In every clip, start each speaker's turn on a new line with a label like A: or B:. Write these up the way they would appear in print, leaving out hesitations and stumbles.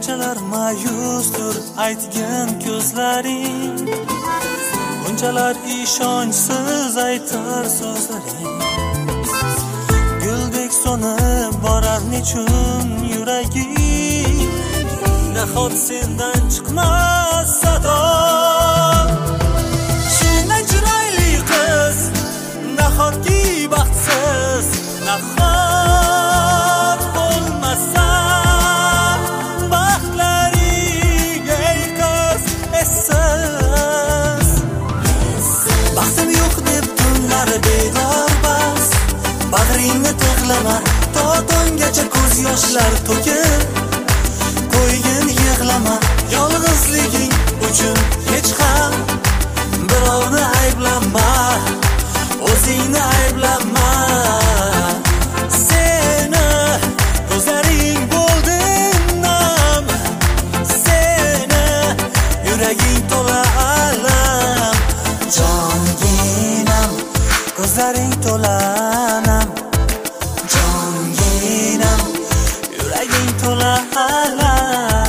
A: Qanchalar ma'yusdir aytgan ko'zlaring, bunchalar ishonchsiz aytar so'zlaring. Guldek so'nib borar nechun yuraging, nahot sendan chiqmas sado. Shunday chiroyli qiz nahotki baxtsiz, nahot bo'lmasa baxtlaring ey qiz essiz. Baxtim yo'q deb tunlar bedor bas, bag'ringni tig'lama to tonggacha ko'z yoshlar to'kib qo'ygin yig'lama. Yolg'izliging uchun hech ham birovni ayblama, o'zingni ayblama. Seni ko'zlaring bo'ldi nam, seni yuraging to'la alam. Jonginam ko'zlaring to'la nam, jonginam yuraging to'la alam.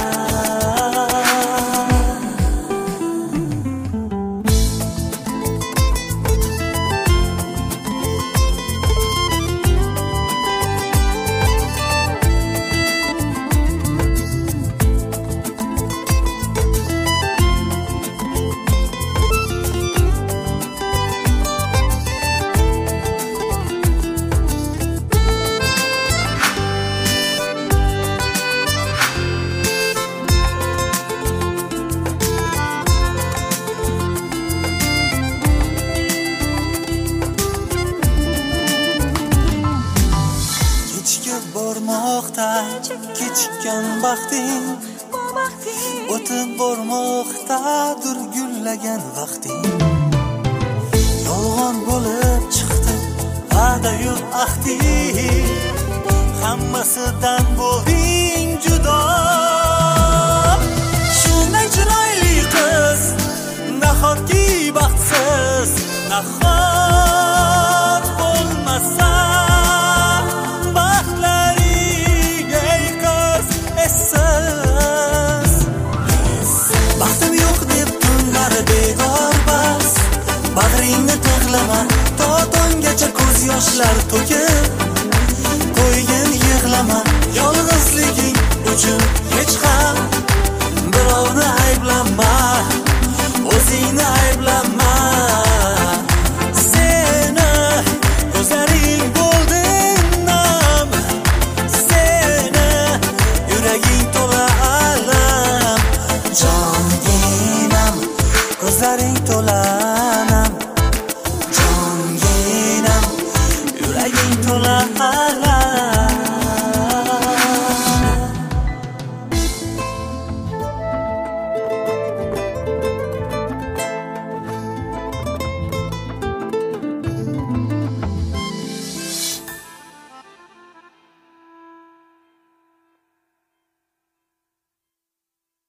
A: Bormoqda kechikkan baxting, o'tib bormoqdadir gullagan vaqting. Yolg'on bo'lib chiqdi va'da-yu ahding, hammasidan bo'lding judo. Shunday chiroyli qiz nahotki baxtsiz, nahot bo'lmasa baxtim yo'q deb tunlar bedor bas, bag'ringni tig'lama to tonggacha ko'z yoshlar to'kib qo'ygin yig'lama. Yolg'izliging uchun hech ham birovni ayblama, o'zingni ayblama. Seni ko'zlaring bo'ldi nam, seni yuraging to'la alam. Jonginam ko'zlaring to'la